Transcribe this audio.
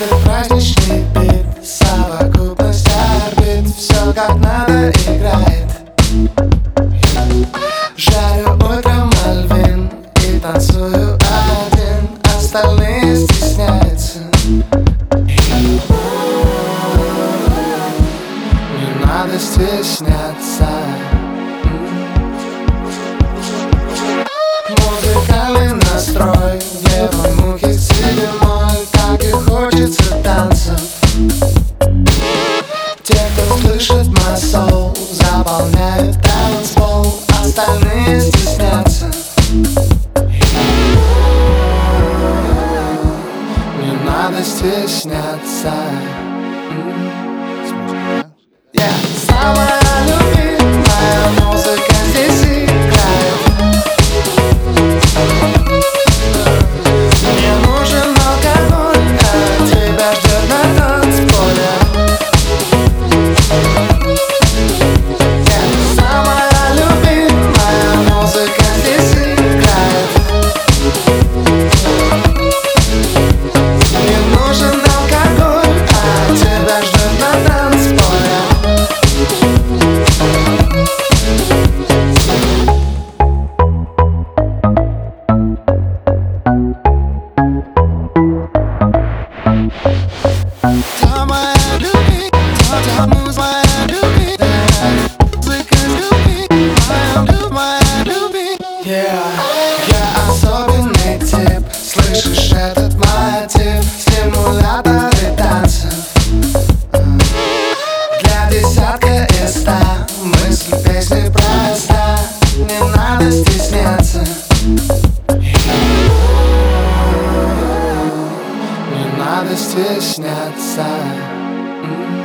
Этот праздничный бит, совокупность орбит, все как надо играет. Жарю утром мальвин и танцую один, остальные стесняются. Не надо стесняться. Музыкальный настрой, где мухи седьмой, как и хочется танцев. Те, кто слышит мой соул, заполняют танцпол, остальные стеснятся. Не надо стесняться. Самая любимая музыка здесь играет. Мне нужен алкоголь, а тебя ждет на танцполе. Самая любимая музыка здесь играет. Мне нужен алкоголь, а тебя ждет на танцполе. Я особенный тип, слышишь этот мотив? Стимуляторы танцев для десятка и 100. Мысль песни проста, не надо стесняться. Не надо стесняться.